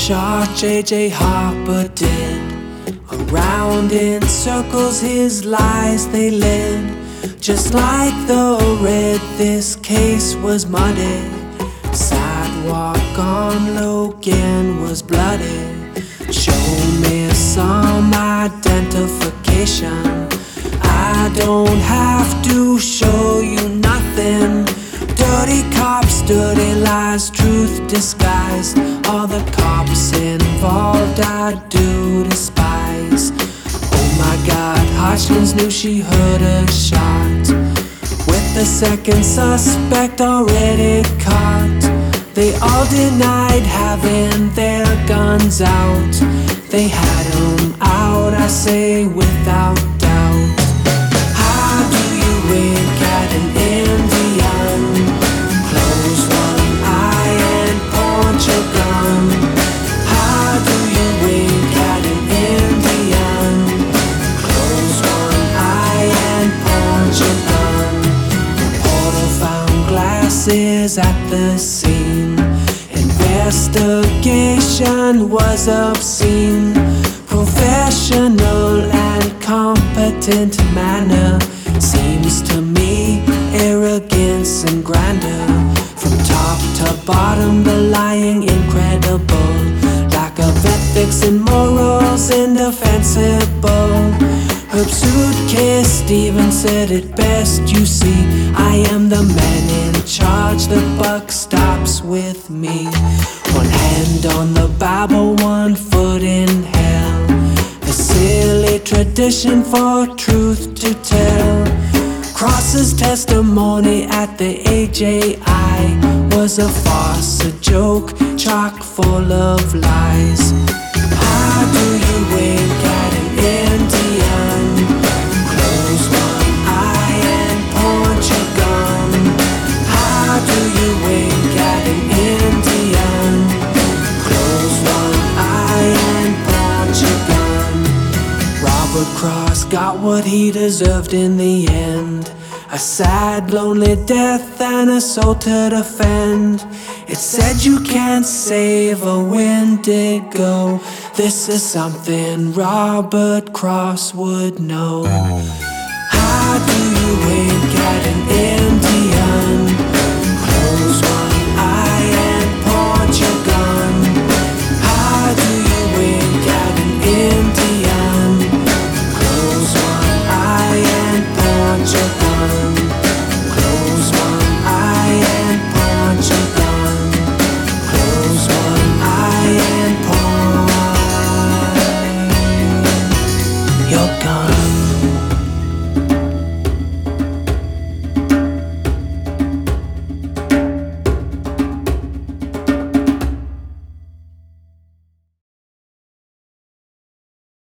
shot J.J. Harper did. Around in circles his lies they led. Just like the red, this case was muddy. Sidewalk on Logan was bloody. Show me some identification. I don't have to show you nothing. Dirty cops, dirty lies, truth disguised. All the cops involved I do despise. Oh my God, Hodgkins knew she heard a shot. With the second suspect already caught. They all denied having their guns out. They had 'em out, I say without doubt. How do you wink at an Indian? Close one eye and point your gun. How do you wink at an Indian? Close one eye and point your gun. Reporter found glasses at the scene. Investigation was obscene. Professional and competent manner. Seems to me arrogance and grandeur. From top to bottom the lying incredible. Lack of ethics and morals indefensible. Herb Suitcase Stevens said it best, you see. I am the man in charge, the buck stops with me. One hand on the Bible, one foot in hell. A silly tradition for truth to tell. Cross's testimony at the AJI was a farce, a joke, chock full of lies. How do you wink at an Indian? Close one eye and point your gun. How do you wink at an Indian? Close one eye and point your gun. Robert Cross got what he deserved in the end. A sad, lonely death and a soul to defend. It said you can't save a Wendigo. This is something Robert Cross would know. How do you wink at an Indian?